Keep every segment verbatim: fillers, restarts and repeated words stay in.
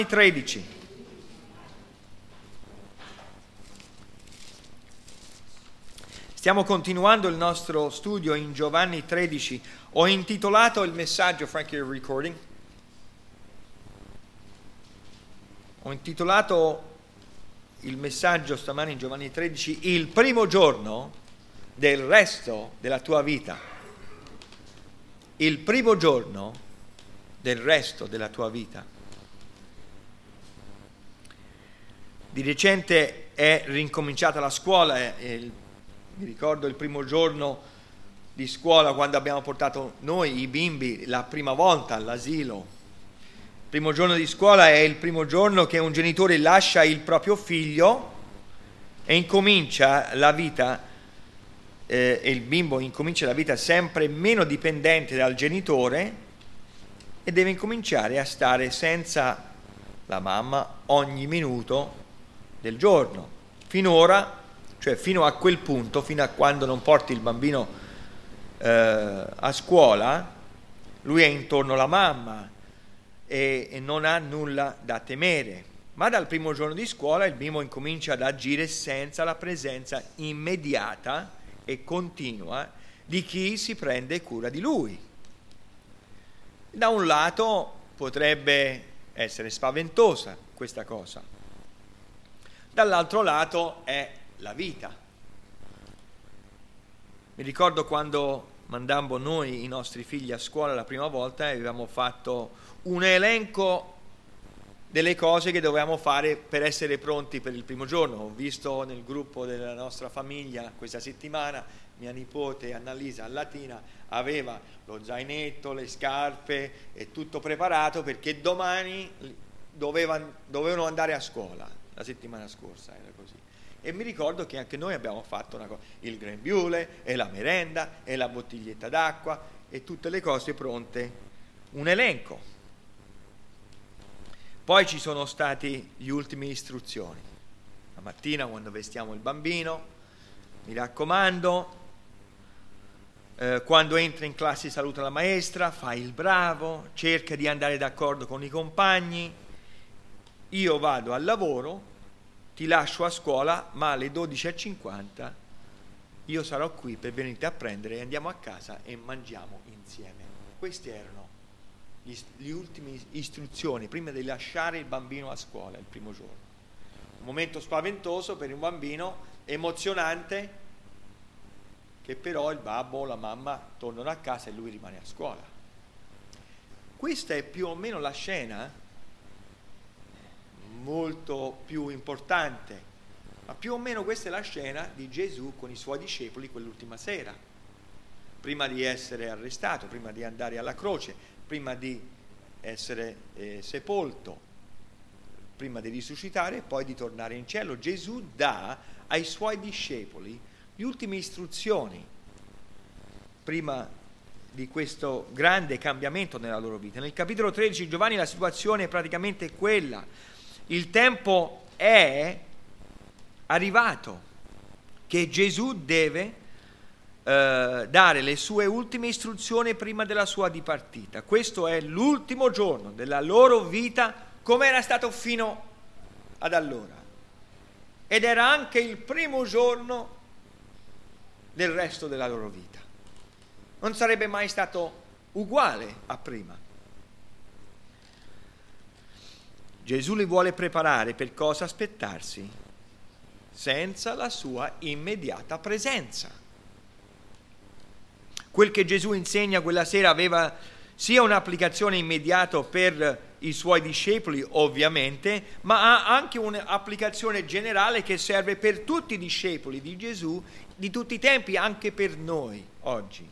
tredici. Stiamo continuando il nostro studio in Giovanni tredici. Ho intitolato il messaggio, Frank, you're recording? Ho intitolato il messaggio stamani in Giovanni tredici, il primo giorno del resto della tua vita. Il primo giorno del resto della tua vita. Di recente è rincominciata la scuola, e, e il, mi ricordo il primo giorno di scuola quando abbiamo portato noi i bimbi la prima volta all'asilo. Il primo giorno di scuola è il primo giorno che un genitore lascia il proprio figlio e incomincia la vita, eh, e il bimbo incomincia la vita sempre meno dipendente dal genitore e deve incominciare a stare senza la mamma ogni minuto del giorno. Finora, cioè fino a quel punto, fino a quando non porti il bambino eh, a scuola, lui è intorno alla mamma e, e non ha nulla da temere. Ma dal primo giorno di scuola il bimbo incomincia ad agire senza la presenza immediata e continua di chi si prende cura di lui. Da un lato potrebbe essere spaventosa questa cosa, dall'altro lato è la vita. Mi ricordo quando mandammo noi i nostri figli a scuola la prima volta e avevamo fatto un elenco delle cose che dovevamo fare per essere pronti per il primo giorno. Ho visto nel gruppo della nostra famiglia questa settimana mia nipote Annalisa a Latina aveva lo zainetto, le scarpe e tutto preparato perché domani dovevano, dovevano andare a scuola. La settimana scorsa era così. E mi ricordo che anche noi abbiamo fatto una cosa, il grembiule e la merenda e la bottiglietta d'acqua e tutte le cose pronte, un elenco. Poi ci sono stati gli ultimi istruzioni. La mattina quando vestiamo il bambino, mi raccomando, eh, quando entra in classe saluta la maestra, fai il bravo, cerca di andare d'accordo con i compagni. Io vado al lavoro, ti lascio a scuola, ma alle dodici e cinquanta io sarò qui per venirti a prendere e andiamo a casa e mangiamo insieme. Queste erano gli, gli ultimi istruzioni prima di lasciare il bambino a scuola il primo giorno. Un momento spaventoso per un bambino, emozionante, che però il babbo o la mamma tornano a casa e lui rimane a scuola. Questa è più o meno la scena, molto più importante, ma più o meno questa è la scena di Gesù con i suoi discepoli quell'ultima sera, prima di essere arrestato, prima di andare alla croce, prima di essere eh, sepolto, prima di risuscitare e poi di tornare in cielo. Gesù dà ai suoi discepoli le ultime istruzioni prima di questo grande cambiamento nella loro vita. Nel capitolo tredici di Giovanni la situazione è praticamente quella. Il tempo è arrivato che Gesù deve eh, dare le sue ultime istruzioni prima della sua dipartita. Questo è l'ultimo giorno della loro vita come era stato fino ad allora. Ed era anche il primo giorno del resto della loro vita. Non sarebbe mai stato uguale a prima. Gesù li vuole preparare per cosa aspettarsi senza la sua immediata presenza. Quel che Gesù insegna quella sera aveva sia un'applicazione immediata per i suoi discepoli, ovviamente, ma ha anche un'applicazione generale che serve per tutti i discepoli di Gesù di tutti i tempi, anche per noi oggi.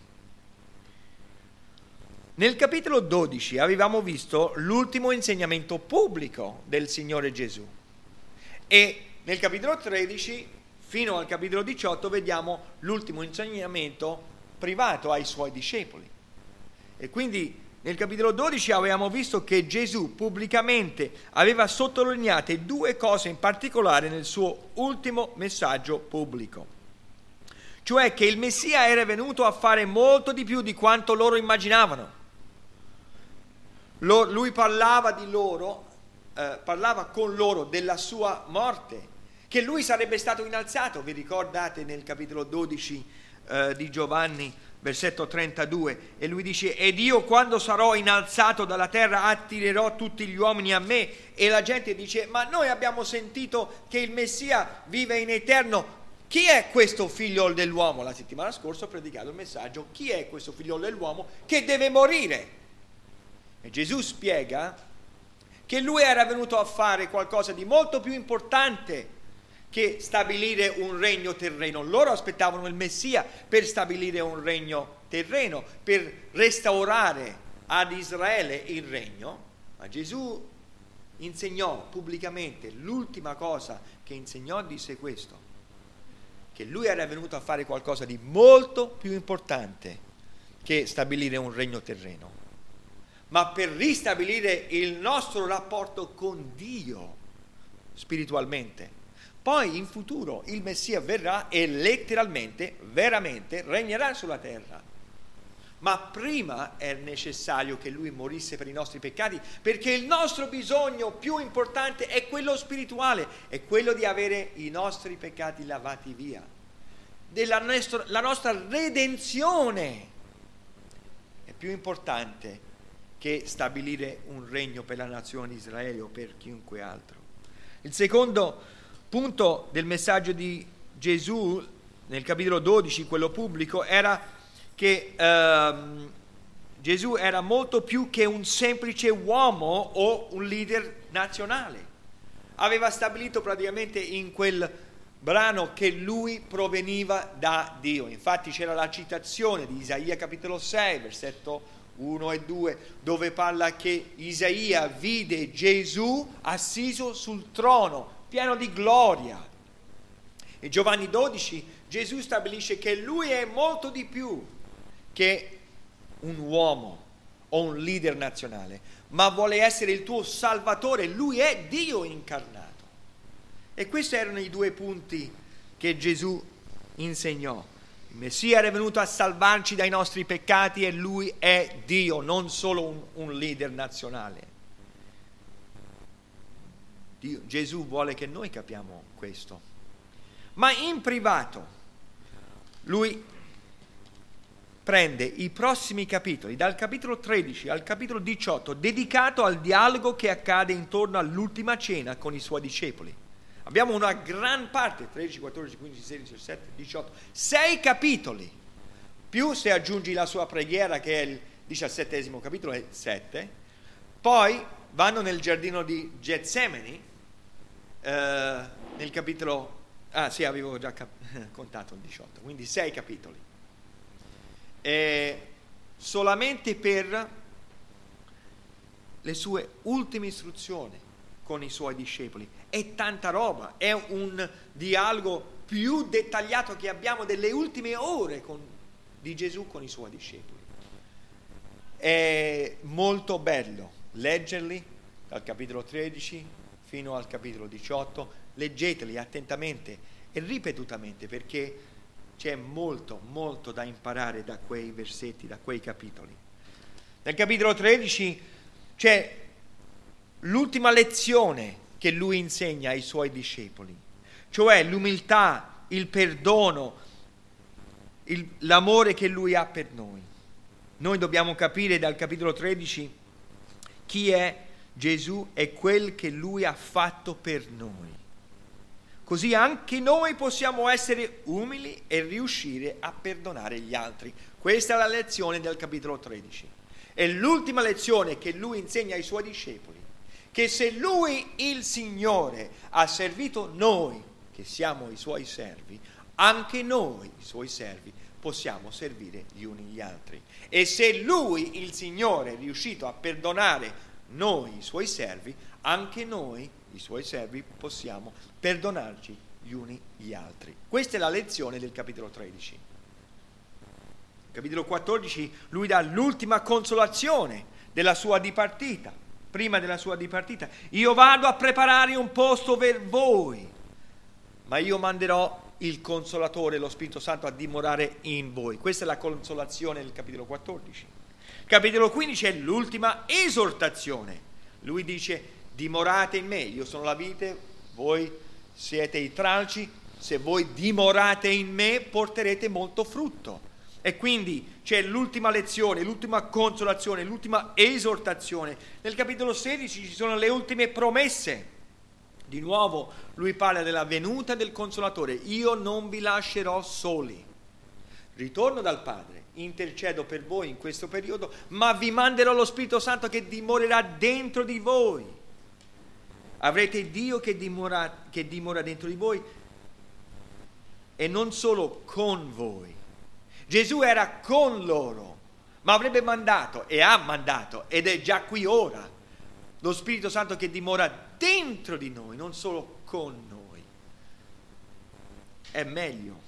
Nel capitolo dodici avevamo visto l'ultimo insegnamento pubblico del Signore Gesù e nel capitolo tredici fino al capitolo diciotto vediamo l'ultimo insegnamento privato ai suoi discepoli. E quindi nel capitolo dodici avevamo visto che Gesù pubblicamente aveva sottolineato due cose in particolare nel suo ultimo messaggio pubblico, cioè che il Messia era venuto a fare molto di più di quanto loro immaginavano. Lui parlava di loro eh, parlava con loro della sua morte, che lui sarebbe stato innalzato. Vi ricordate nel capitolo dodici eh, di Giovanni, versetto trentadue, e lui dice: ed io quando sarò innalzato dalla terra attirerò tutti gli uomini a me. E la gente dice: ma noi abbiamo sentito che il Messia vive in eterno. Chi è questo figlio dell'uomo? La settimana scorsa ho predicato il messaggio: chi è questo figlio dell'uomo che deve morire? E Gesù spiega che lui era venuto a fare qualcosa di molto più importante che stabilire un regno terreno. Loro aspettavano il Messia per stabilire un regno terreno, per restaurare ad Israele il regno, ma Gesù insegnò pubblicamente, l'ultima cosa che insegnò disse questo: che lui era venuto a fare qualcosa di molto più importante che stabilire un regno terreno, ma per ristabilire il nostro rapporto con Dio spiritualmente. Poi in futuro il Messia verrà e letteralmente, veramente regnerà sulla terra. Ma prima è necessario che lui morisse per i nostri peccati, perché il nostro bisogno più importante è quello spirituale, è quello di avere i nostri peccati lavati via, della nostra, la nostra redenzione è più importante che stabilire un regno per la nazione di Israele o per chiunque altro. Il secondo punto del messaggio di Gesù nel capitolo dodici, quello pubblico, era che ehm, Gesù era molto più che un semplice uomo o un leader nazionale. Aveva stabilito praticamente in quel brano che lui proveniva da Dio. Infatti c'era la citazione di Isaia capitolo sei, versetto uno e due, dove parla che Isaia vide Gesù assiso sul trono, pieno di gloria. In Giovanni dodici Gesù stabilisce che lui è molto di più che un uomo o un leader nazionale, ma vuole essere il tuo salvatore. Lui è Dio incarnato. E questi erano i due punti che Gesù insegnò. Il Messia era venuto a salvarci dai nostri peccati e lui è Dio, non solo un, un leader nazionale. Dio, Gesù vuole che noi capiamo questo. Ma in privato lui prende i prossimi capitoli, dal capitolo tredici al capitolo diciotto, dedicato al dialogo che accade intorno all'ultima cena con i suoi discepoli. Abbiamo una gran parte, tredici, quattordici, quindici, sedici, diciassette, diciotto, sei capitoli, più se aggiungi la sua preghiera che è il diciassettesimo capitolo, è sette. Poi vanno nel giardino di Getsemani, eh, nel capitolo, ah sì, avevo già cap- contato il diciotto, quindi sei capitoli. E solamente per le sue ultime istruzioni con i suoi discepoli. È tanta roba, è un dialogo più dettagliato che abbiamo delle ultime ore con, di Gesù con i suoi discepoli. È molto bello leggerli dal capitolo tredici fino al capitolo diciotto, leggeteli attentamente e ripetutamente, perché c'è molto, molto da imparare da quei versetti, da quei capitoli. Nel capitolo tredici c'è l'ultima lezione che lui insegna ai suoi discepoli, cioè l'umiltà, il perdono, il, l'amore che lui ha per noi. Noi dobbiamo capire dal capitolo tredici chi è Gesù e quel che lui ha fatto per noi. Così anche noi possiamo essere umili e riuscire a perdonare gli altri. Questa è la lezione del capitolo tredici. È l'ultima lezione che lui insegna ai suoi discepoli, che se lui, il Signore, ha servito noi, che siamo i suoi servi, anche noi, i suoi servi, possiamo servire gli uni gli altri. E se lui, il Signore, è riuscito a perdonare noi, i suoi servi, anche noi, i suoi servi, possiamo perdonarci gli uni gli altri. Questa è la lezione del capitolo tredici. Capitolo quattordici, lui dà l'ultima consolazione della sua dipartita. Prima della sua dipartita: io vado a preparare un posto per voi, ma io manderò il Consolatore, lo Spirito Santo, a dimorare in voi. Questa è la consolazione del capitolo quattordici. Capitolo quindici è l'ultima esortazione. Lui dice: dimorate in me, io sono la vite, voi siete i tralci, se voi dimorate in me porterete molto frutto. E quindi c'è l'ultima lezione, l'ultima consolazione, l'ultima esortazione. Nel capitolo sedici ci sono le ultime promesse. Di nuovo lui parla della venuta del Consolatore. Io non vi lascerò soli. Ritorno dal Padre, intercedo per voi in questo periodo, ma vi manderò lo Spirito Santo che dimorerà dentro di voi. Avrete Dio che dimora, che dimora dentro di voi e non solo con voi. Gesù era con loro, ma avrebbe mandato e ha mandato ed è già qui ora lo Spirito Santo che dimora dentro di noi, non solo con noi. È meglio.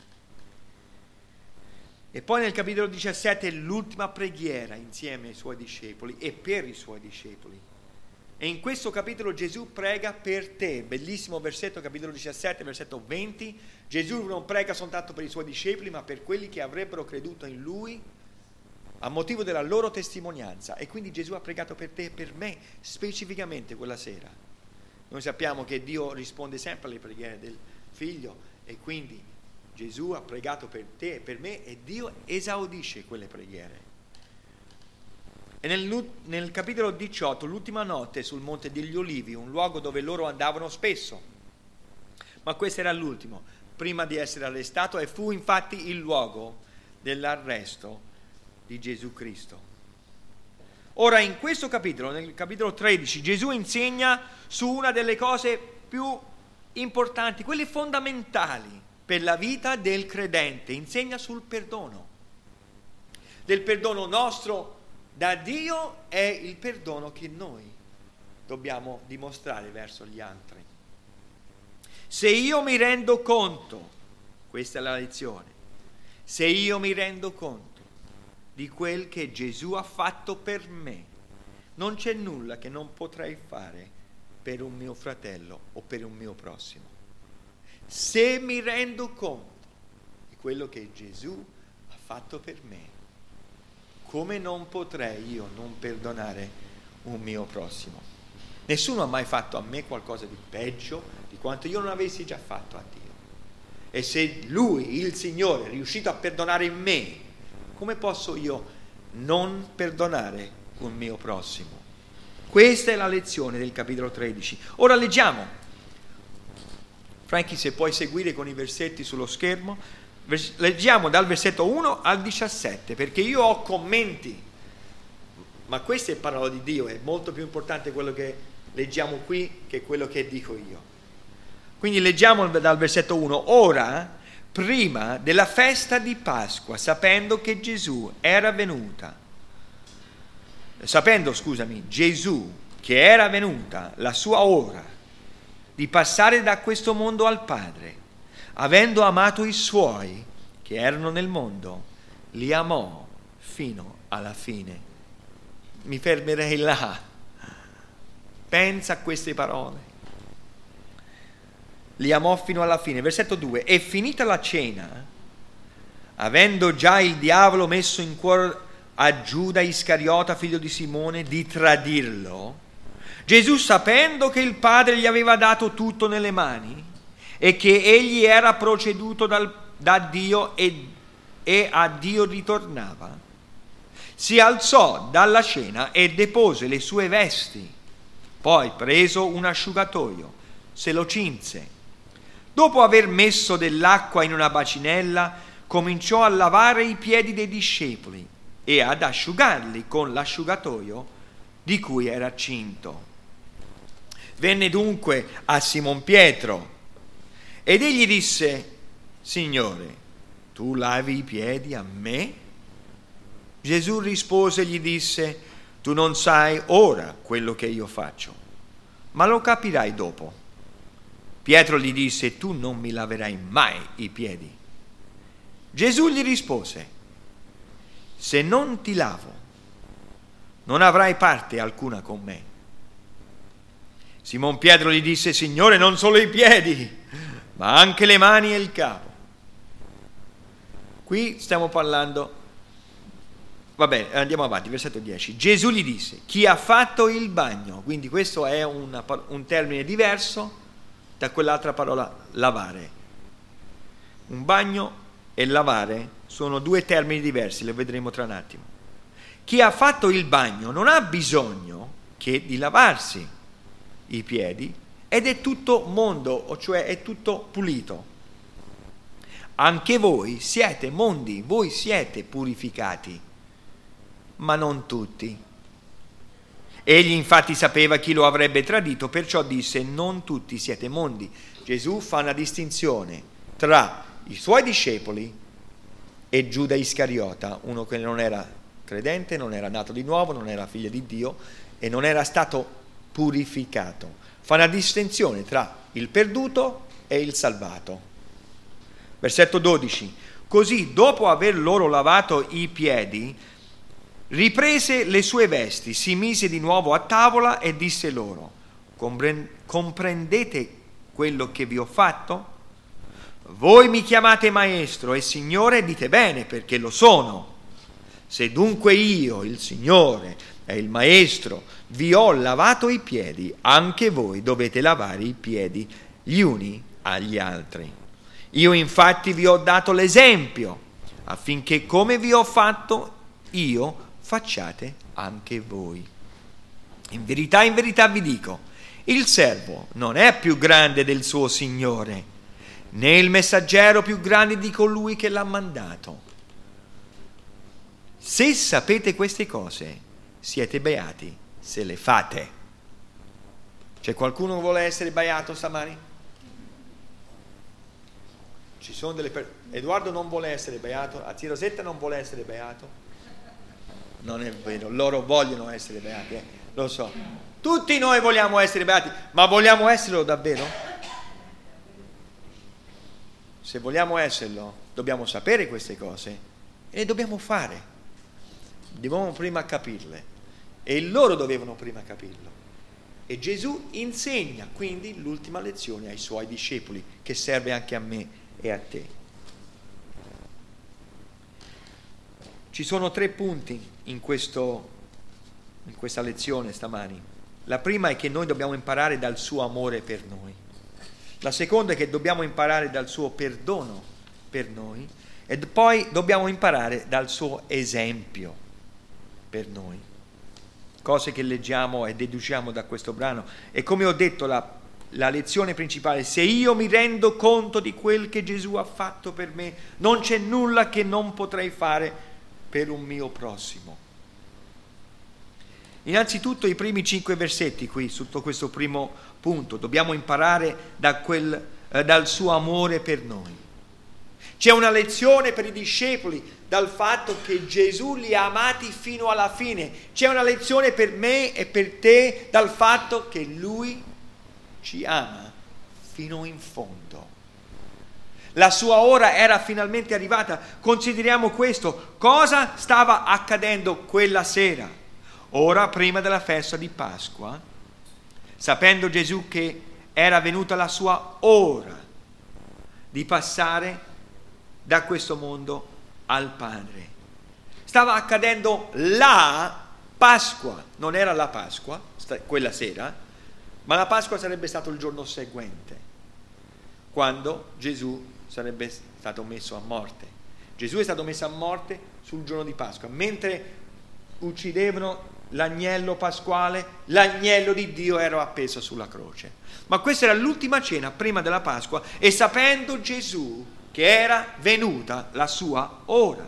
E poi nel capitolo diciassette l'ultima preghiera insieme ai suoi discepoli e per i suoi discepoli. E in questo capitolo Gesù prega per te. Bellissimo versetto, capitolo diciassette, versetto venti. Gesù non prega soltanto per i suoi discepoli, ma per quelli che avrebbero creduto in Lui a motivo della loro testimonianza. E quindi Gesù ha pregato per te e per me, specificamente quella sera. Noi sappiamo che Dio risponde sempre alle preghiere del Figlio, e quindi Gesù ha pregato per te e per me, e Dio esaudisce quelle preghiere. E nel, nel capitolo diciotto, l'ultima notte sul Monte degli Olivi, un luogo dove loro andavano spesso, ma questo era l'ultimo, prima di essere arrestato, e fu infatti il luogo dell'arresto di Gesù Cristo. Ora in questo capitolo, nel capitolo tredici, Gesù insegna su una delle cose più importanti, quelle fondamentali per la vita del credente, insegna sul perdono, del perdono nostro da Dio è il perdono che noi dobbiamo dimostrare verso gli altri. Se io mi rendo conto, questa è la lezione, se io mi rendo conto di quel che Gesù ha fatto per me, non c'è nulla che non potrei fare per un mio fratello o per un mio prossimo. Se mi rendo conto di quello che Gesù ha fatto per me, come non potrei io non perdonare un mio prossimo? Nessuno ha mai fatto a me qualcosa di peggio di quanto io non avessi già fatto a Dio. E se Lui, il Signore, è riuscito a perdonare me, come posso io non perdonare un mio prossimo? Questa è la lezione del capitolo tredici. Ora leggiamo. Franchi, se puoi seguire con i versetti sullo schermo. Leggiamo dal versetto uno al diciassette, perché io ho commenti, ma questa è parola di Dio, è molto più importante quello che leggiamo qui che quello che dico io. Quindi leggiamo dal versetto uno. Ora, prima della festa di Pasqua, sapendo che Gesù era venuta, sapendo, scusami, Gesù che era venuta la sua ora di passare da questo mondo al Padre, avendo amato i suoi che erano nel mondo, li amò fino alla fine. Mi fermerei là. Pensa a queste parole. Li amò fino alla fine. Versetto due. E finita la cena, avendo già il diavolo messo in cuore a Giuda Iscariota, figlio di Simone, di tradirlo, Gesù, sapendo che il Padre gli aveva dato tutto nelle mani e che egli era proceduto dal, da Dio e, e a Dio ritornava, si alzò dalla cena e depose le sue vesti, poi preso un asciugatoio, se lo cinse. Dopo aver messo dell'acqua in una bacinella, cominciò a lavare i piedi dei discepoli e ad asciugarli con l'asciugatoio di cui era cinto. Venne dunque a Simon Pietro ed egli disse: Signore, tu lavi i piedi a me? Gesù rispose e gli disse: tu non sai ora quello che io faccio, ma lo capirai dopo. Pietro gli disse: tu non mi laverai mai i piedi. Gesù gli rispose: se non ti lavo, non avrai parte alcuna con me. Simon Pietro gli disse: Signore, non solo i piedi, ma anche le mani e il capo. Qui stiamo parlando Va bene, andiamo avanti, versetto dieci. Gesù gli disse, chi ha fatto il bagno? Quindi questo è una, un termine diverso da quell'altra parola, lavare. Un bagno e lavare sono due termini diversi, lo vedremo tra un attimo. Chi ha fatto il bagno non ha bisogno che di lavarsi i piedi ed è tutto mondo, cioè è tutto pulito. Anche voi siete mondi, voi siete purificati, ma non tutti. Egli infatti sapeva chi lo avrebbe tradito, perciò disse, non tutti siete mondi. Gesù fa una distinzione tra i suoi discepoli e Giuda Iscariota, uno che non era credente, non era nato di nuovo, non era figlio di Dio e non era stato purificato. Fa una distinzione tra il perduto e il salvato. Versetto dodici. Così, dopo aver loro lavato i piedi, riprese le sue vesti, si mise di nuovo a tavola e disse loro, comprendete quello che vi ho fatto? Voi mi chiamate maestro e signore, dite bene perché lo sono. Se dunque io, il Signore e il maestro, vi ho lavato i piedi, anche voi dovete lavare i piedi gli uni agli altri. Io infatti vi ho dato l'esempio, affinché come vi ho fatto io, facciate anche voi. In verità, in verità vi dico, il servo non è più grande del suo Signore, né il messaggero più grande di colui che l'ha mandato. Se sapete queste cose, siete beati se le fate. C'è qualcuno che vuole essere beato stamani? Ci sono delle per... Edoardo non vuole essere beato, a zia Rosetta non vuole essere beato. Non è vero, loro vogliono essere beati, eh? Lo so. Tutti noi vogliamo essere beati, ma vogliamo esserlo davvero? Se vogliamo esserlo, dobbiamo sapere queste cose e le dobbiamo fare. Dobbiamo prima capirle e loro dovevano prima capirlo. E Gesù insegna quindi l'ultima lezione ai suoi discepoli, che serve anche a me e a te. Ci sono tre punti in, questo, in questa lezione stamani. La prima è che noi dobbiamo imparare dal suo amore per noi. La seconda è che dobbiamo imparare dal suo perdono per noi. E poi dobbiamo imparare dal suo esempio per noi. Cose che leggiamo e deduciamo da questo brano. E come ho detto, la, la lezione principale, se io mi rendo conto di quel che Gesù ha fatto per me, non c'è nulla che non potrei fare per un mio prossimo. Innanzitutto i primi cinque versetti qui, sotto questo primo punto, dobbiamo imparare da quel, eh, dal suo amore per noi. C'è una lezione per i discepoli dal fatto che Gesù li ha amati fino alla fine. C'è una lezione per me e per te dal fatto che Lui ci ama fino in fondo. La sua ora era finalmente arrivata. Consideriamo questo. Cosa stava accadendo quella sera? Ora, prima della festa di Pasqua, sapendo Gesù che era venuta la sua ora di passare da questo mondo al Padre. Stava accadendo la Pasqua, non era la Pasqua, quella sera, ma la Pasqua sarebbe stato il giorno seguente, quando Gesù sarebbe stato messo a morte. Gesù è stato messo a morte sul giorno di Pasqua, mentre uccidevano l'agnello pasquale, l'agnello di Dio era appeso sulla croce. Ma questa era l'ultima cena prima della Pasqua e sapendo Gesù che era venuta la sua ora.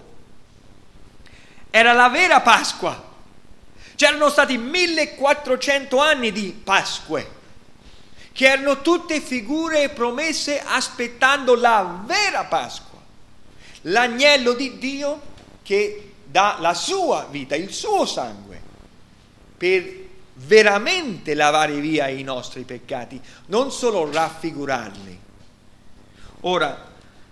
Era la vera Pasqua. C'erano stati millequattrocento anni di Pasque, che erano tutte figure e promesse aspettando la vera Pasqua. L'agnello di Dio che dà la sua vita, il suo sangue, per veramente lavare via i nostri peccati, non solo raffigurarli. Ora,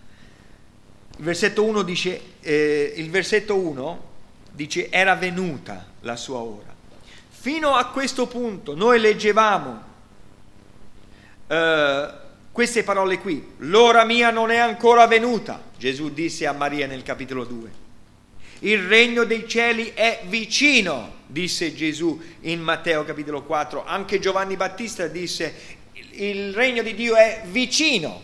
il versetto uno dice, eh, il versetto uno dice, era venuta la sua ora. Fino a questo punto noi leggevamo eh, queste parole qui, l'ora mia non è ancora venuta, Gesù disse a Maria nel capitolo due. Il regno dei cieli è vicino, disse Gesù in Matteo capitolo quattro. Anche Giovanni Battista disse: il regno di Dio è vicino.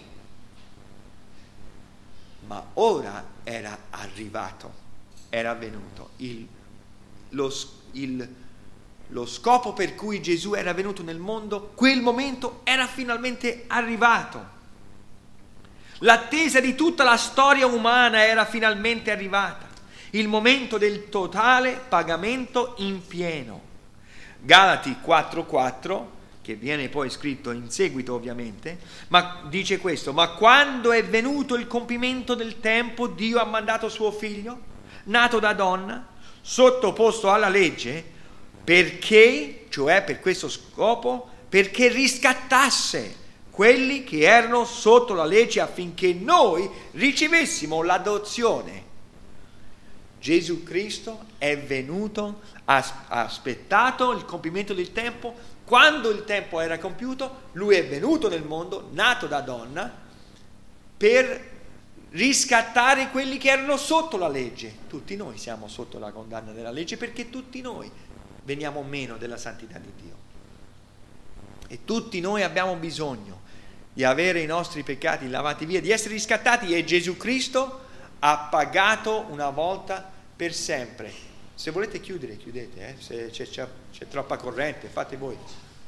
Ma ora era arrivato, era venuto. Il, lo, il, lo scopo per cui Gesù era venuto nel mondo, quel momento era finalmente arrivato. L'attesa di tutta la storia umana era finalmente arrivata. Il momento del totale pagamento in pieno. Galati quattro quattro, che viene poi scritto in seguito ovviamente, ma dice questo: ma quando è venuto il compimento del tempo, Dio ha mandato suo figlio, nato da donna, sottoposto alla legge, perché, cioè per questo scopo, perché riscattasse quelli che erano sotto la legge, affinché noi ricevessimo l'adozione. Gesù Cristo è venuto, ha aspettato il compimento del tempo. Quando il tempo era compiuto, lui è venuto nel mondo, nato da donna, per riscattare quelli che erano sotto la legge. Tutti noi siamo sotto la condanna della legge, perché tutti noi veniamo meno della santità di Dio. E tutti noi abbiamo bisogno di avere i nostri peccati lavati via, di essere riscattati, e Gesù Cristo ha pagato una volta per sempre. Se volete chiudere, chiudete, eh? Se c'è, c'è, c'è troppa corrente, fate voi.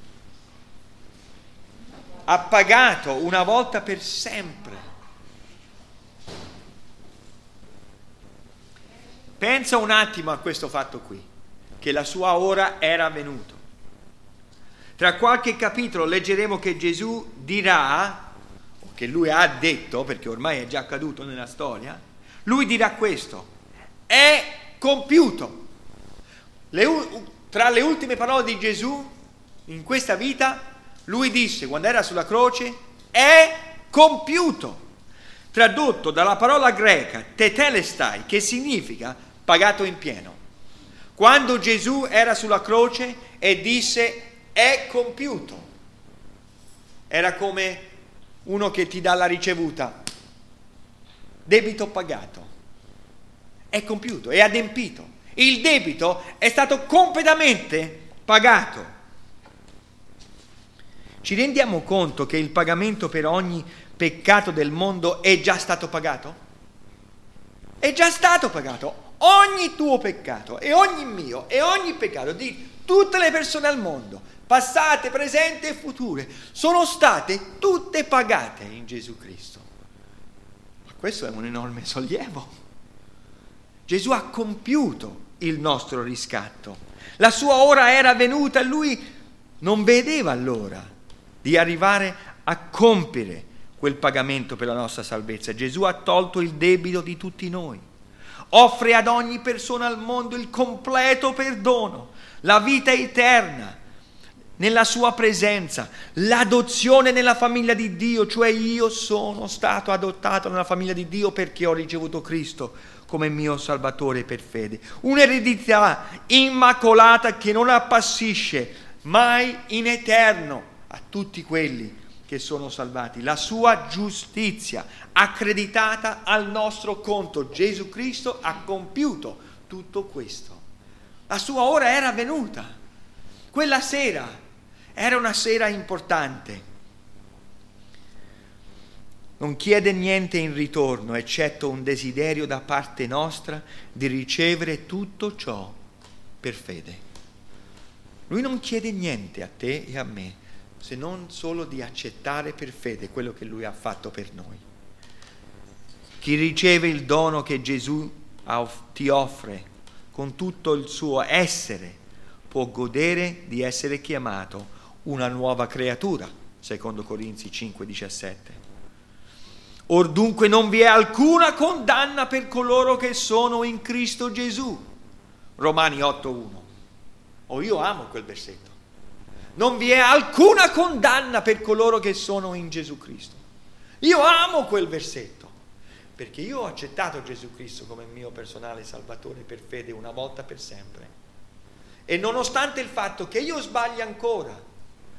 Ha pagato una volta per sempre. Pensa un attimo a questo fatto qui, che la sua ora era venuto. Tra qualche capitolo leggeremo che Gesù dirà, o che lui ha detto, perché ormai è già accaduto nella storia, lui dirà questo: è compiuto. Le, tra le ultime parole di Gesù in questa vita, lui disse, quando era sulla croce, è compiuto. Tradotto dalla parola greca tetelestai, che significa pagato in pieno. Quando Gesù era sulla croce e disse è compiuto, era come uno che ti dà la ricevuta: debito pagato, è compiuto, è adempito. Il debito è stato completamente pagato. Ci rendiamo conto che il pagamento per ogni peccato del mondo è già stato pagato? È già stato pagato. Ogni tuo peccato e ogni mio e ogni peccato di tutte le persone al mondo, passate, presenti e future, sono state tutte pagate in Gesù Cristo. Ma questo è un enorme sollievo. Gesù ha compiuto il nostro riscatto. La sua ora era venuta e lui non vedeva l'ora di arrivare a compiere quel pagamento per la nostra salvezza. Gesù ha tolto il debito di tutti noi. Offre ad ogni persona al mondo il completo perdono, la vita eterna nella sua presenza, l'adozione nella famiglia di Dio, cioè io sono stato adottato nella famiglia di Dio perché ho ricevuto Cristo come mio Salvatore per fede. Un'eredità immacolata che non appassisce mai in eterno a tutti quelli che sono salvati. La sua giustizia accreditata al nostro conto. Gesù Cristo ha compiuto tutto questo. La sua ora era venuta. Quella sera era una sera importante. Non chiede niente in ritorno, eccetto un desiderio da parte nostra di ricevere tutto ciò per fede. Lui non chiede niente a te e a me, se non solo di accettare per fede quello che lui ha fatto per noi. Chi riceve il dono che Gesù ti offre con tutto il suo essere può godere di essere chiamato una nuova creatura, secondo Corinzi cinque diciassette. Or dunque non vi è alcuna condanna per coloro che sono in Cristo Gesù, Romani otto uno. Oh, io amo quel versetto. Non vi è alcuna condanna per coloro che sono in Gesù Cristo. Io amo quel versetto, perché io ho accettato Gesù Cristo come mio personale Salvatore per fede una volta per sempre. E nonostante il fatto che io sbagli ancora,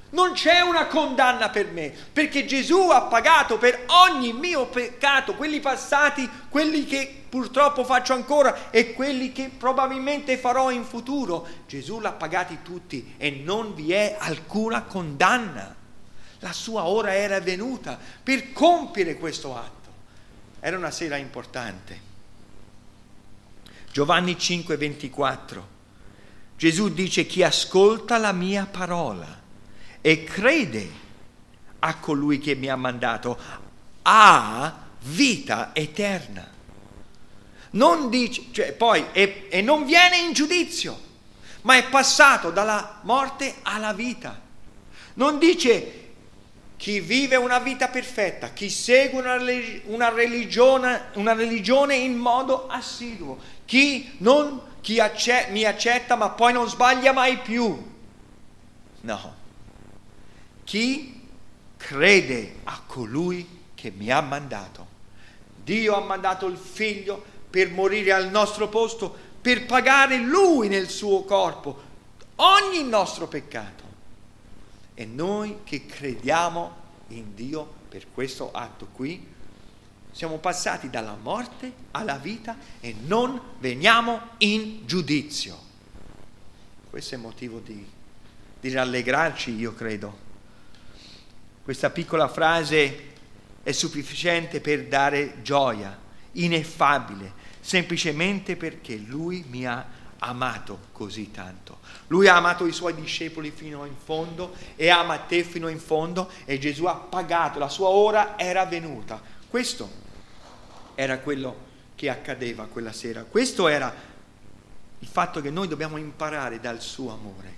Non c'è una condanna per me, perché Gesù ha pagato per ogni mio peccato, quelli passati, quelli che purtroppo faccio ancora e quelli che probabilmente farò in futuro. Gesù l'ha pagati tutti e non vi è alcuna condanna. La sua ora era venuta per compiere questo atto. Era una sera importante. Giovanni cinque ventiquattro. Gesù dice: chi ascolta la mia parola e crede a colui che mi ha mandato ha vita eterna. Non dice, cioè, poi e, e non viene in giudizio, ma è passato dalla morte alla vita. Non dice chi vive una vita perfetta, chi segue una, una religione, una religione in modo assiduo, chi non chi acce, mi accetta ma poi non sbaglia mai più. No. Chi crede a colui che mi ha mandato. Dio ha mandato il figlio per morire al nostro posto, per pagare lui nel suo corpo ogni nostro peccato. E noi che crediamo in Dio per questo atto qui, siamo passati dalla morte alla vita e non veniamo in giudizio. Questo è motivo di, di rallegrarci, io credo. Questa piccola frase è sufficiente per dare gioia ineffabile, semplicemente perché Lui mi ha amato così tanto. Lui ha amato i Suoi discepoli fino in fondo e ama te fino in fondo, e Gesù ha pagato, la sua ora era venuta. Questo era quello che accadeva quella sera. Questo era il fatto che noi dobbiamo imparare dal suo amore.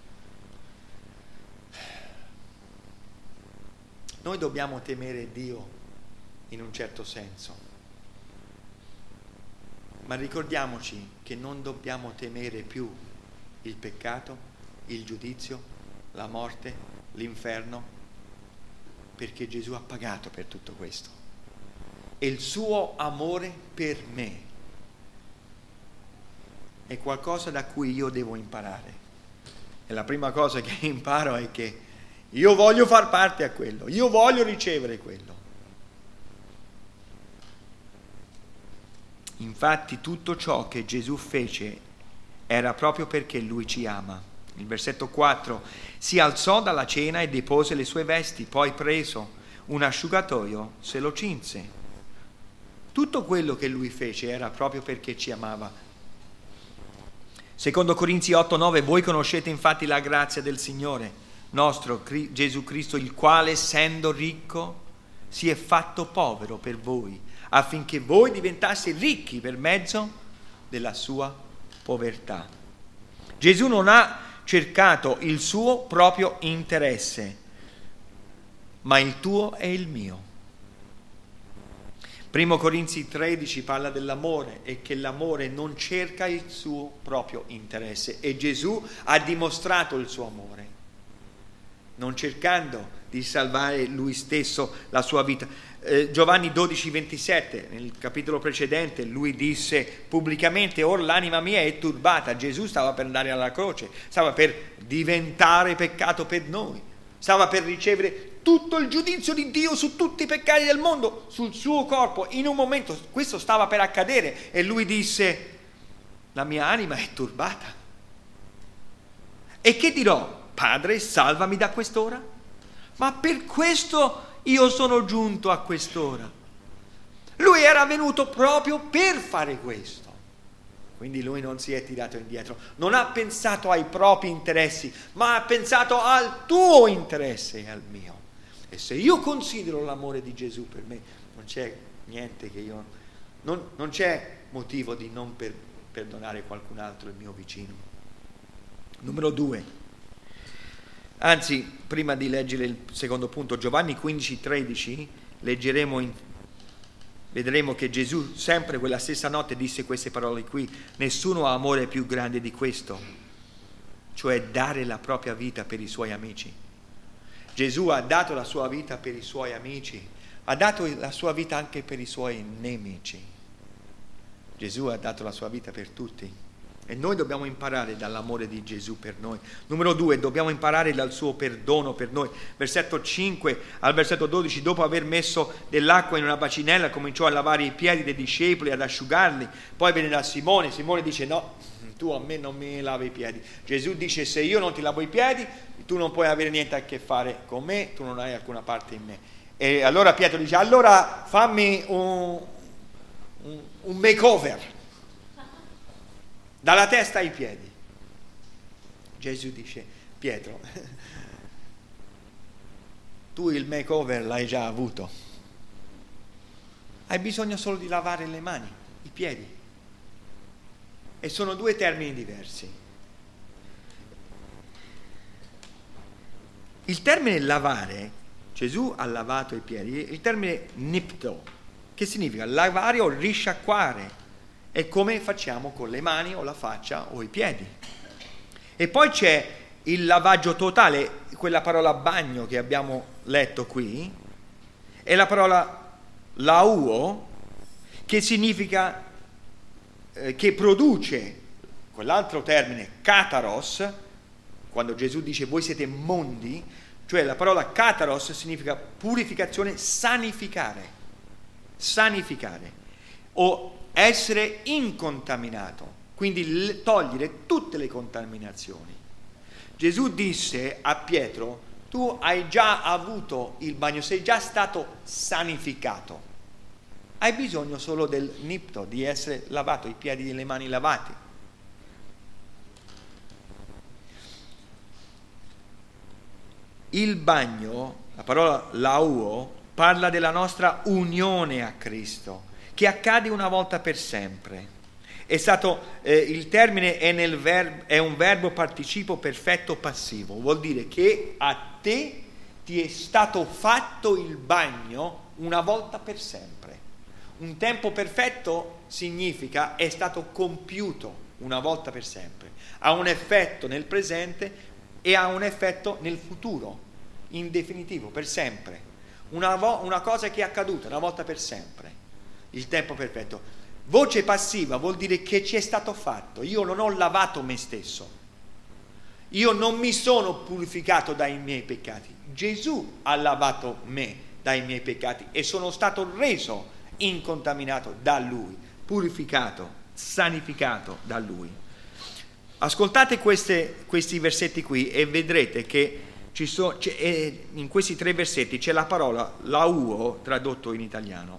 Noi dobbiamo temere Dio in un certo senso, ma ricordiamoci che non dobbiamo temere più il peccato, il giudizio, la morte, l'inferno, perché Gesù ha pagato per tutto questo. E il suo amore per me è qualcosa da cui io devo imparare. E la prima cosa che imparo è che io voglio far parte a quello, io voglio ricevere quello. Infatti tutto ciò che Gesù fece era proprio perché Lui ci ama. Il versetto quattro: si alzò dalla cena e depose le sue vesti, poi preso un asciugatoio se lo cinse. Tutto quello che Lui fece era proprio perché ci amava. Secondo Corinzi otto nove: voi conoscete infatti la grazia del Signore nostro Gesù Cristo, il quale, essendo ricco, si è fatto povero per voi, affinché voi diventaste ricchi per mezzo della sua povertà. Gesù non ha cercato il suo proprio interesse, ma il tuo e il mio. Primo Corinzi tredici parla dell'amore e che l'amore non cerca il suo proprio interesse, e Gesù ha dimostrato il suo amore, non cercando di salvare lui stesso, la sua vita. Eh, Giovanni dodici ventisette, nel capitolo precedente, lui disse pubblicamente: or l'anima mia è turbata. Gesù stava per andare alla croce, stava per diventare peccato per noi, stava per ricevere tutto il giudizio di Dio su tutti i peccati del mondo, sul suo corpo. In un momento questo stava per accadere e lui disse: la mia anima è turbata. E che dirò? Padre, salvami da quest'ora? Ma per questo io sono giunto a quest'ora. Lui era venuto proprio per fare questo. Quindi lui non si è tirato indietro, non ha pensato ai propri interessi, ma ha pensato al tuo interesse e al mio. E se io considero l'amore di Gesù per me, non c'è niente che io... Non, non c'è motivo di non per, perdonare qualcun altro, il mio vicino. Numero due. Anzi, prima di leggere il secondo punto, Giovanni quindici tredici, leggeremo in, vedremo che Gesù sempre quella stessa notte disse queste parole qui: nessuno ha amore più grande di questo, cioè dare la propria vita per i suoi amici. Gesù ha dato la sua vita per i suoi amici, ha dato la sua vita anche per i suoi nemici. Gesù ha dato la sua vita per tutti. E noi dobbiamo imparare dall'amore di Gesù per noi. Numero due, dobbiamo imparare dal suo perdono per noi. Versetto cinque al versetto dodici, dopo aver messo dell'acqua in una bacinella, cominciò a lavare i piedi dei discepoli, ad asciugarli. Poi venne da Simone. Simone dice: no, tu a me non mi lavi i piedi. Gesù dice: se io non ti lavo i piedi, tu non puoi avere niente a che fare con me, tu non hai alcuna parte in me. E allora Pietro dice: allora fammi un, un, un makeover, dalla testa ai piedi. Gesù dice: Pietro, tu il makeover l'hai già avuto, hai bisogno solo di lavare le mani, i piedi. E sono due termini diversi. Il termine lavare, Gesù ha lavato i piedi, il termine nipto, che significa lavare o risciacquare. È come facciamo con le mani o la faccia o i piedi. E poi c'è il lavaggio totale, quella parola bagno che abbiamo letto qui, è la parola lauo, che significa, eh, che produce, quell'altro termine, kataros, quando Gesù dice voi siete mondi, cioè la parola kataros significa purificazione, sanificare, sanificare, o essere incontaminato, quindi togliere tutte le contaminazioni. Gesù disse a Pietro: tu hai già avuto il bagno, sei già stato sanificato, hai bisogno solo del nipto, di essere lavato, i piedi e le mani lavati. Il bagno, la parola lauo, parla della nostra unione a Cristo, che accade una volta per sempre. È stato, eh, il termine è, nel verbo, è un verbo participo perfetto passivo, vuol dire che a te ti è stato fatto il bagno una volta per sempre. Un tempo perfetto significa è stato compiuto una volta per sempre. Ha un effetto nel presente e ha un effetto nel futuro, in definitivo, per sempre. Una, vo- una cosa che è accaduta una volta per sempre. Il tempo perfetto. Voce passiva vuol dire che ci è stato fatto. Io non ho lavato me stesso, io non mi sono purificato dai miei peccati. Gesù ha lavato me dai miei peccati e sono stato reso incontaminato da Lui, purificato, sanificato da Lui. Ascoltate queste, questi versetti qui e vedrete che ci so, in questi tre versetti c'è la parola lauo tradotto in italiano.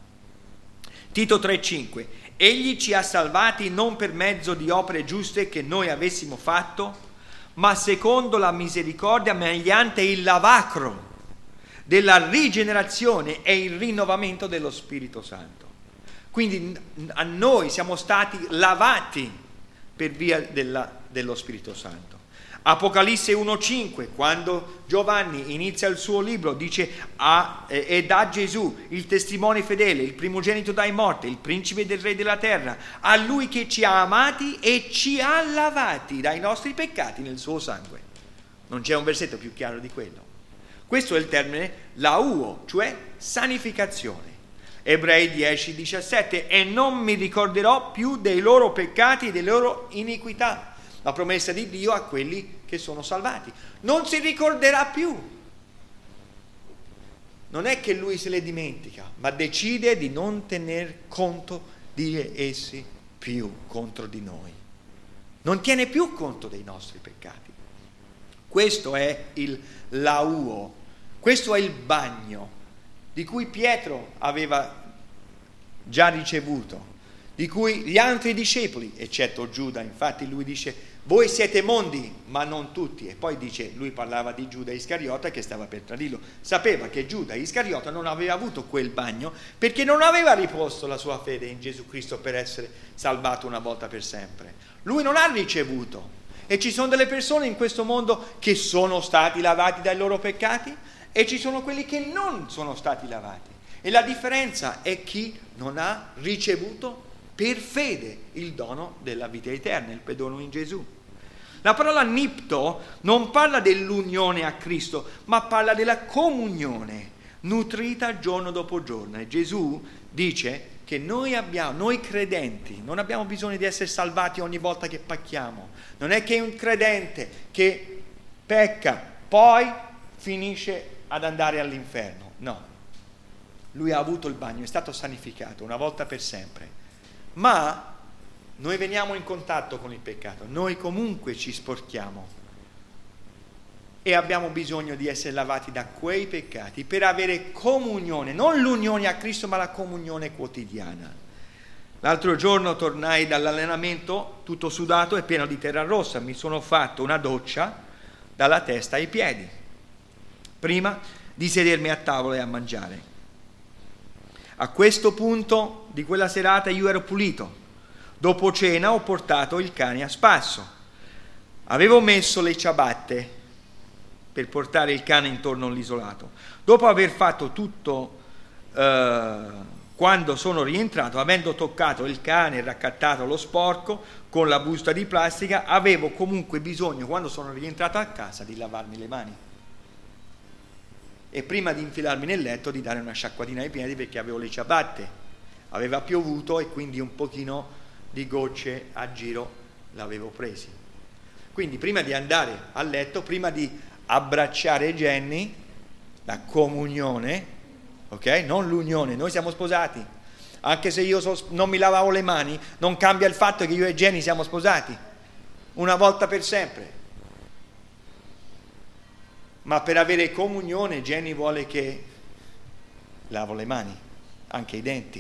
Tito tre cinque, egli ci ha salvati non per mezzo di opere giuste che noi avessimo fatto, ma secondo la misericordia mediante il lavacro della rigenerazione e il rinnovamento dello Spirito Santo. Quindi a noi siamo stati lavati per via della, dello Spirito Santo. Apocalisse uno cinque, quando Giovanni inizia il suo libro, dice ah, è da Gesù, il testimone fedele, il primogenito dai morti, il principe del re della terra, a lui che ci ha amati e ci ha lavati dai nostri peccati nel suo sangue. Non c'è un versetto più chiaro di quello. Questo è il termine lauo, cioè sanificazione. Ebrei dieci diciassette, e non mi ricorderò più dei loro peccati e delle loro iniquità. La promessa di Dio a quelli che sono salvati. Non si ricorderà più. Non è che lui se le dimentica, ma decide di non tener conto di essi più contro di noi. Non tiene più conto dei nostri peccati. Questo è il lauo, questo è il bagno di cui Pietro aveva già ricevuto, di cui gli altri discepoli, eccetto Giuda, infatti lui dice voi siete mondi, ma non tutti. E poi dice, lui parlava di Giuda Iscariota che stava per tradirlo. Sapeva che Giuda Iscariota non aveva avuto quel bagno perché non aveva riposto la sua fede in Gesù Cristo per essere salvato una volta per sempre. Lui non ha ricevuto. E ci sono delle persone in questo mondo che sono stati lavati dai loro peccati e ci sono quelli che non sono stati lavati. E la differenza è chi non ha ricevuto per fede il dono della vita eterna, il perdono in Gesù. La parola nipto non parla dell'unione a Cristo, ma parla della comunione nutrita giorno dopo giorno. E Gesù dice che noi abbiamo, noi credenti, non abbiamo bisogno di essere salvati ogni volta che pecchiamo. Non è che un credente che pecca poi finisce ad andare all'inferno. No. Lui ha avuto il bagno, è stato sanificato una volta per sempre. Ma noi veniamo in contatto con il peccato, noi comunque ci sporchiamo e abbiamo bisogno di essere lavati da quei peccati per avere comunione, non l'unione a Cristo, ma la comunione quotidiana. L'altro giorno tornai dall'allenamento tutto sudato e pieno di terra rossa, mi sono fatto una doccia dalla testa ai piedi prima di sedermi a tavola e a mangiare. A questo punto di quella serata io ero pulito. Dopo cena ho portato il cane a spasso. Avevo messo le ciabatte per portare il cane intorno all'isolato. Dopo aver fatto tutto, eh, quando sono rientrato, avendo toccato il cane e raccattato lo sporco con la busta di plastica, avevo comunque bisogno, quando sono rientrato a casa, di lavarmi le mani. E prima di infilarmi nel letto, di dare una sciacquatina ai piedi perché avevo le ciabatte. Aveva piovuto e quindi un pochino di gocce a giro l'avevo presi. Quindi prima di andare a letto, prima di abbracciare Jenny, la comunione, ok? Non l'unione, noi siamo sposati. Anche se io so, non mi lavavo le mani, non cambia il fatto che io e Jenny siamo sposati. Una volta per sempre. Ma per avere comunione Jenny vuole che lavo le mani, anche i denti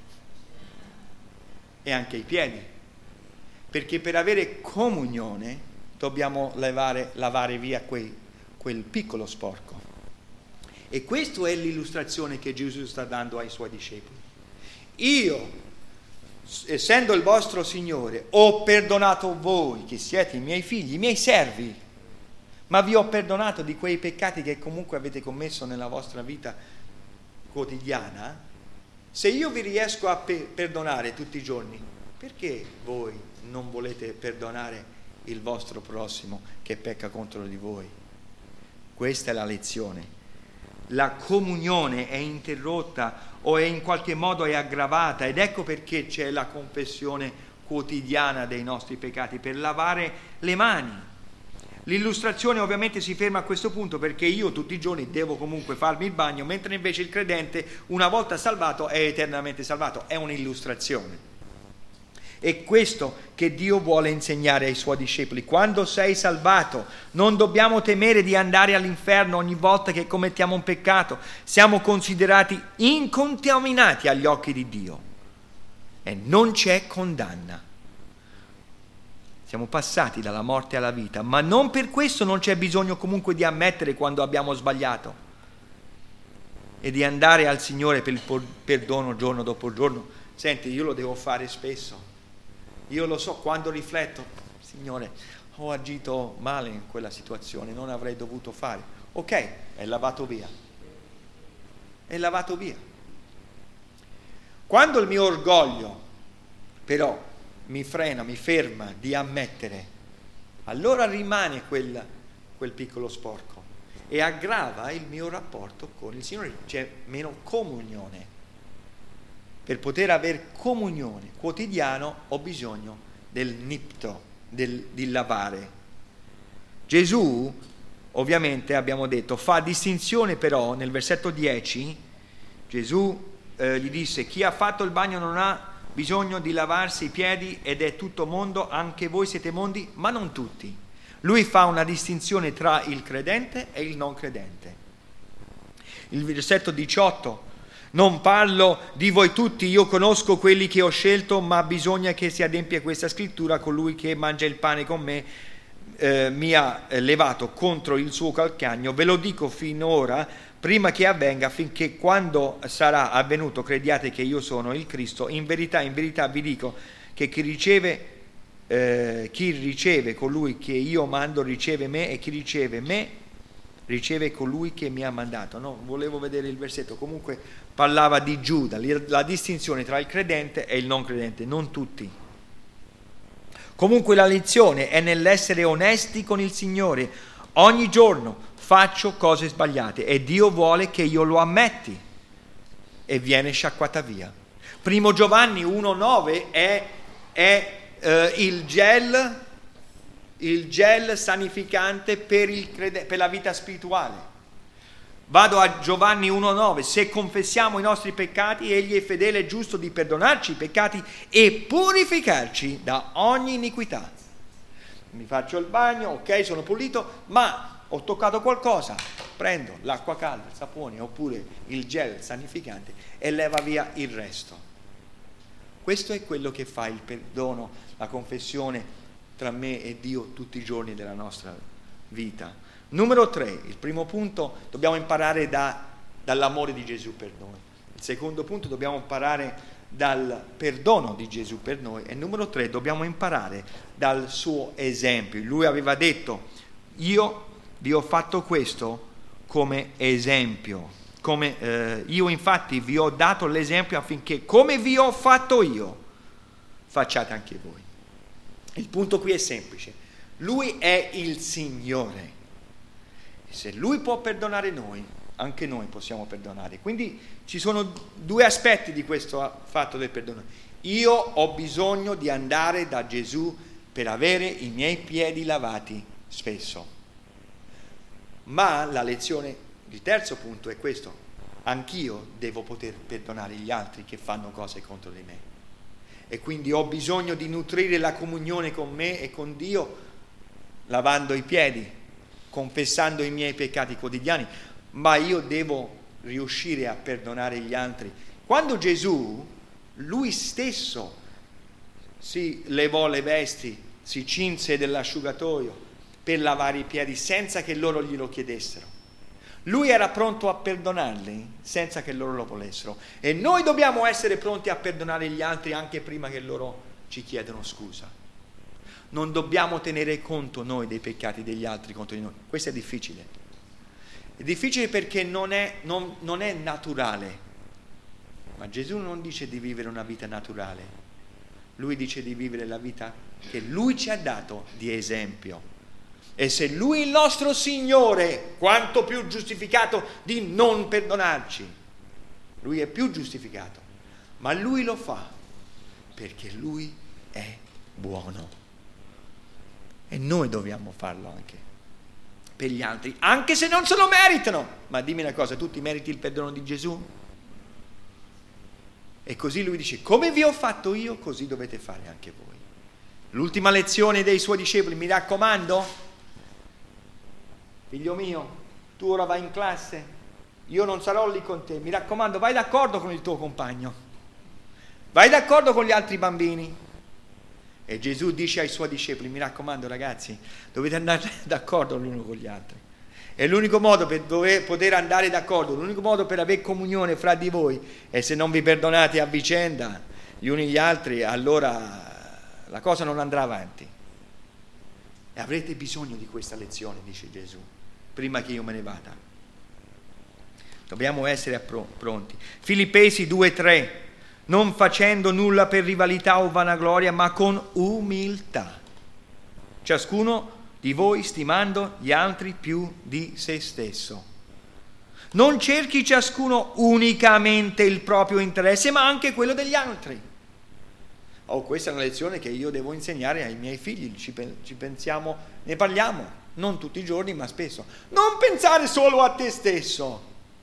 e anche i piedi, perché per avere comunione dobbiamo lavare, lavare via quei, quel piccolo sporco. E questa è l'illustrazione che Gesù sta dando ai suoi discepoli. Io, essendo il vostro Signore, ho perdonato voi che siete i miei figli, i miei servi, ma vi ho perdonato di quei peccati che comunque avete commesso nella vostra vita quotidiana. Se io vi riesco a pe- perdonare tutti i giorni, perché voi non volete perdonare il vostro prossimo che pecca contro di voi? Questa è la lezione. La comunione è interrotta o è in qualche modo è aggravata, ed ecco perché c'è la confessione quotidiana dei nostri peccati, per lavare le mani. L'illustrazione ovviamente si ferma a questo punto, perché io tutti i giorni devo comunque farmi il bagno, mentre invece il credente, una volta salvato, è eternamente salvato. È un'illustrazione. È questo che Dio vuole insegnare ai suoi discepoli. Quando sei salvato, non dobbiamo temere di andare all'inferno ogni volta che commettiamo un peccato. Siamo considerati incontaminati agli occhi di Dio e non c'è condanna. Siamo passati dalla morte alla vita, ma non per questo non c'è bisogno comunque di ammettere quando abbiamo sbagliato e di andare al Signore per il perdono giorno dopo giorno. Senti, io lo devo fare spesso. Io lo so, quando rifletto, Signore, ho agito male in quella situazione, non avrei dovuto fare. Ok, è lavato via. È lavato via. Quando il mio orgoglio, però, mi frena, mi ferma di ammettere, allora rimane quel, quel piccolo sporco e aggrava il mio rapporto con il Signore. C'è meno comunione. Per poter avere comunione quotidiano ho bisogno del nipto, del, di lavare. Gesù, ovviamente abbiamo detto, fa distinzione però nel versetto dieci. Gesù eh, gli disse: chi ha fatto il bagno non ha bisogno di lavarsi i piedi ed è tutto mondo, anche voi siete mondi, ma non tutti. Lui fa una distinzione tra il credente e il non credente. Il versetto diciotto: non parlo di voi tutti, io conosco quelli che ho scelto, ma bisogna che si adempia questa scrittura: colui che mangia il pane con me eh, mi ha levato contro il suo calcagno. Ve lo dico finora, prima che avvenga, affinché quando sarà avvenuto crediate che io sono il Cristo. In verità, in verità vi dico che chi riceve, eh, chi riceve colui che io mando riceve me, e chi riceve me riceve colui che mi ha mandato. No, volevo vedere il versetto, comunque parlava di Giuda, la distinzione tra il credente e il non credente, non tutti. Comunque la lezione è nell'essere onesti con il Signore. Ogni giorno faccio cose sbagliate e Dio vuole che io lo ammetti, e viene sciacquata via. Primo Giovanni uno nove è, è eh, il gel, il gel sanificante per, il crede- per la vita spirituale. Vado a Giovanni uno nove, se confessiamo i nostri peccati, egli è fedele e giusto di perdonarci i peccati e purificarci da ogni iniquità. Mi faccio il bagno, ok, sono pulito, ma ho toccato qualcosa, prendo l'acqua calda, il sapone oppure il gel sanificante e leva via il resto. Questo è quello che fa il perdono, la confessione tra me e Dio tutti i giorni della nostra vita. Numero tre, il primo punto, dobbiamo imparare da, dall'amore di Gesù per noi. Il secondo punto, dobbiamo imparare dal perdono di Gesù per noi. E numero tre, dobbiamo imparare dal suo esempio. Lui aveva detto, io vi ho fatto questo come esempio. Come, eh, io infatti vi ho dato l'esempio affinché come vi ho fatto io, facciate anche voi. Il punto qui è semplice. Lui è il Signore. Se Lui può perdonare noi, anche noi possiamo perdonare. Quindi ci sono due aspetti di questo fatto del perdono. Io ho bisogno di andare da Gesù per avere i miei piedi lavati spesso. Ma la lezione, il terzo punto è questo. Anch'io devo poter perdonare gli altri che fanno cose contro di me. E quindi ho bisogno di nutrire la comunione con me e con Dio lavando i piedi, confessando i miei peccati quotidiani, ma io devo riuscire a perdonare gli altri. Quando Gesù, lui stesso, si levò le vesti, si cinse dell'asciugatoio per lavare i piedi senza che loro glielo chiedessero. Lui era pronto a perdonarli senza che loro lo volessero. E noi dobbiamo essere pronti a perdonare gli altri anche prima che loro ci chiedano scusa. Non dobbiamo tenere conto noi dei peccati degli altri contro di noi. Questo è difficile. È difficile perché non è, non, non è naturale. Ma Gesù non dice di vivere una vita naturale. Lui dice di vivere la vita che Lui ci ha dato di esempio. E se Lui è il nostro Signore, quanto più giustificato di non perdonarci. Lui è più giustificato. Ma Lui lo fa perché Lui è buono. E noi dobbiamo farlo anche per gli altri, anche se non se lo meritano. Ma dimmi una cosa, tu ti meriti il perdono di Gesù? E così lui dice, come vi ho fatto io, così dovete fare anche voi. L'ultima lezione dei suoi discepoli, mi raccomando, figlio mio, tu ora vai in classe, io non sarò lì con te, mi raccomando, vai d'accordo con il tuo compagno, vai d'accordo con gli altri bambini. E Gesù dice ai suoi discepoli, mi raccomando ragazzi, dovete andare d'accordo l'uno con gli altri. E l'unico modo per dover, poter andare d'accordo, l'unico modo per avere comunione fra di voi è se non vi perdonate a vicenda gli uni gli altri, allora la cosa non andrà avanti. E avrete bisogno di questa lezione, dice Gesù, prima che io me ne vada. Dobbiamo essere pronti. Filippesi due tre. Non facendo nulla per rivalità o vanagloria, ma con umiltà. Ciascuno di voi stimando gli altri più di se stesso. Non cerchi ciascuno unicamente il proprio interesse, ma anche quello degli altri. Oh, questa è una lezione che io devo insegnare ai miei figli, ci, ci pensiamo, ne parliamo, non tutti i giorni, ma spesso. Non pensare solo a te stesso.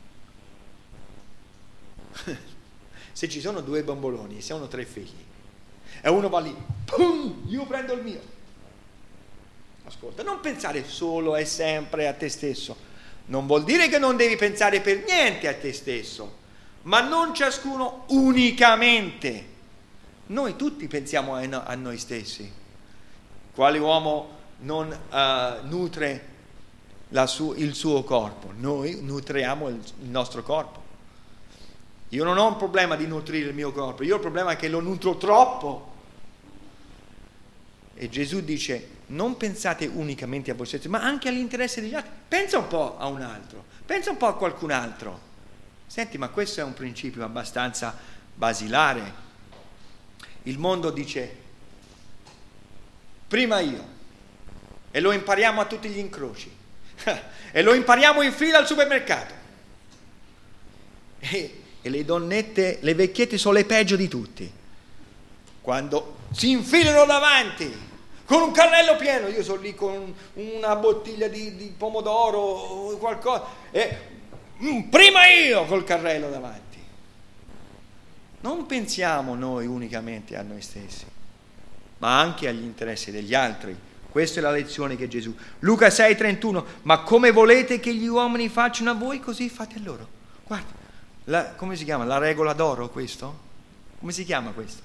Se ci sono due bamboloni, se hanno tre figli, e uno va lì, pum, io prendo il mio. Ascolta, non pensare solo e sempre a te stesso. Non vuol dire che non devi pensare per niente a te stesso, ma non ciascuno unicamente. Noi tutti pensiamo a noi stessi. Quale uomo non uh, nutre la su- il suo corpo? Noi nutriamo il, il nostro corpo. Io non ho un problema di nutrire il mio corpo, io ho il problema che lo nutro troppo. E Gesù dice, non pensate unicamente a voi stessi, ma anche all'interesse degli altri. Pensa un po' a un altro, pensa un po' a qualcun altro. Senti, ma questo è un principio abbastanza basilare. Il mondo dice, prima io, e lo impariamo a tutti gli incroci, e lo impariamo in fila al supermercato. E E le donnette, le vecchiette sono le peggio di tutti. Quando si infilano davanti con un carrello pieno, io sono lì con una bottiglia di, di pomodoro o qualcosa, e prima io col carrello davanti. Non pensiamo noi unicamente a noi stessi, ma anche agli interessi degli altri. Questa è la lezione che Gesù. Luca sei trentuno, ma come volete che gli uomini facciano a voi, così fate a loro. Guarda, la, come si chiama? La regola d'oro questo? Come si chiama questo?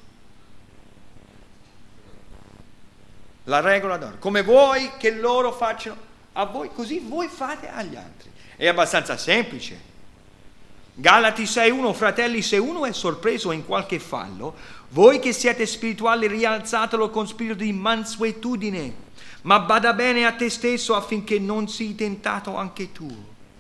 La regola d'oro. Come vuoi che loro facciano a voi, così voi fate agli altri. È abbastanza semplice. Galati sei uno, fratelli, se uno è sorpreso in qualche fallo, voi che siete spirituali rialzatelo con spirito di mansuetudine, ma bada bene a te stesso affinché non sii tentato anche tu.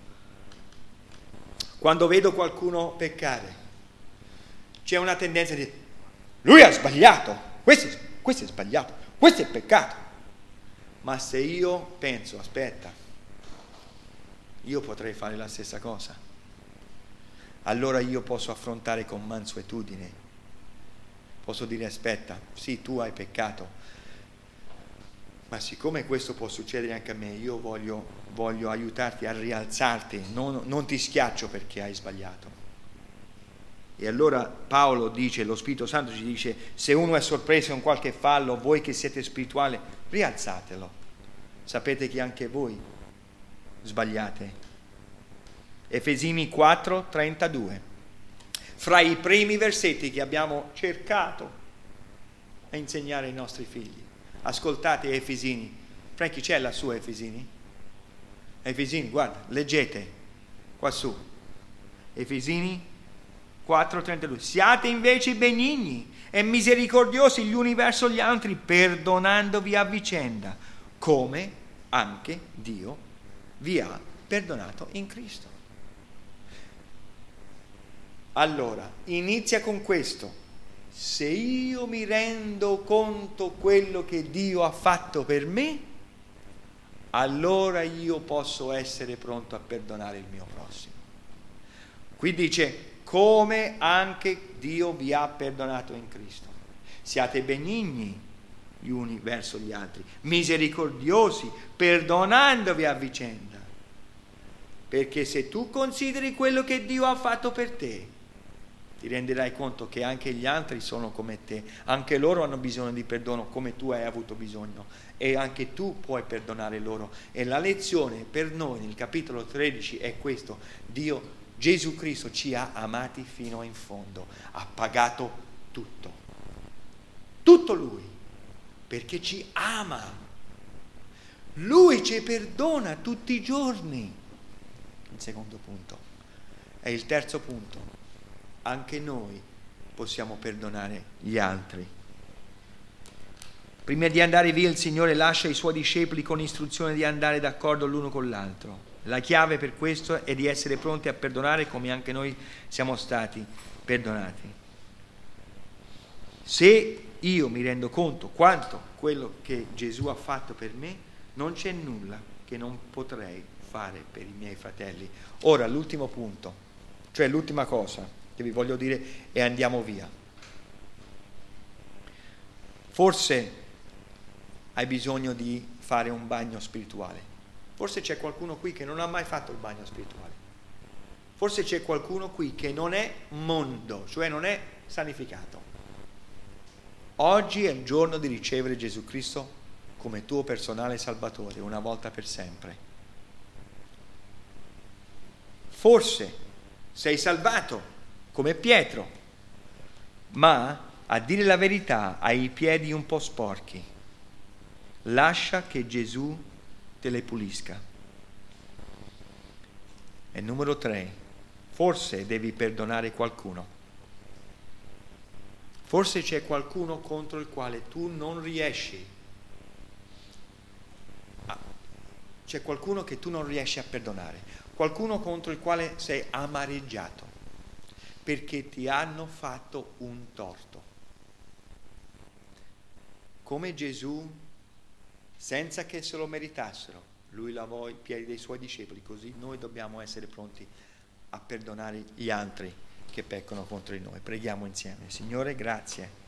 Quando vedo qualcuno peccare, c'è una tendenza di dire, lui ha sbagliato, questo è, questo è sbagliato, questo è peccato. Ma se io penso, aspetta, io potrei fare la stessa cosa, allora io posso affrontare con mansuetudine. Posso dire, aspetta, sì, tu hai peccato, ma siccome questo può succedere anche a me, io voglio, voglio aiutarti a rialzarti, non, non ti schiaccio perché hai sbagliato. E allora Paolo dice, lo Spirito Santo ci dice, se uno è sorpreso in qualche fallo, voi che siete spirituali, rialzatelo. Sapete che anche voi sbagliate. Efesini quattro trentadue. Fra i primi versetti che abbiamo cercato a insegnare ai nostri figli. Ascoltate Efesini. Franchi, c'è la sua Efesini? Efesini, guarda, leggete qua su. Efesini quattro trentadue. Siate invece benigni e misericordiosi gli uni verso gli altri, perdonandovi a vicenda, come anche Dio vi ha perdonato in Cristo. Allora, inizia con questo. Se io mi rendo conto quello che Dio ha fatto per me, allora io posso essere pronto a perdonare il mio prossimo. Qui dice, come anche Dio vi ha perdonato in Cristo. Siate benigni gli uni verso gli altri, misericordiosi, perdonandovi a vicenda. Perché se tu consideri quello che Dio ha fatto per te, ti renderai conto che anche gli altri sono come te, anche loro hanno bisogno di perdono come tu hai avuto bisogno, e anche tu puoi perdonare loro. E la lezione per noi nel capitolo tredici è questo: Dio, Gesù Cristo ci ha amati fino in fondo, ha pagato tutto, tutto Lui, perché ci ama, Lui ci perdona tutti i giorni. Il secondo punto. E il terzo punto: anche noi possiamo perdonare gli altri. Prima di andare via il Signore lascia i Suoi discepoli con istruzione di andare d'accordo l'uno con l'altro. La chiave per questo è di essere pronti a perdonare come anche noi siamo stati perdonati. Se io mi rendo conto quanto quello che Gesù ha fatto per me, non c'è nulla che non potrei fare per i miei fratelli. Ora l'ultimo punto, cioè l'ultima cosa che vi voglio dire, e andiamo via. Forse hai bisogno di fare un bagno spirituale. Forse c'è qualcuno qui che non ha mai fatto il bagno spirituale. Forse c'è qualcuno qui che non è mondo, cioè non è sanificato. Oggi è il giorno di ricevere Gesù Cristo come tuo personale Salvatore, una volta per sempre. Forse sei salvato come Pietro, ma a dire la verità hai i piedi un po' sporchi. Lascia che Gesù te le pulisca. E numero tre, forse devi perdonare qualcuno. Forse c'è qualcuno contro il quale tu non riesci a, c'è qualcuno che tu non riesci a perdonare, qualcuno contro il quale sei amareggiato perché ti hanno fatto un torto. Come Gesù, senza che se lo meritassero, lui lavò i piedi dei suoi discepoli, così noi dobbiamo essere pronti a perdonare gli altri. che peccano contro di noi. Preghiamo insieme. Signore, grazie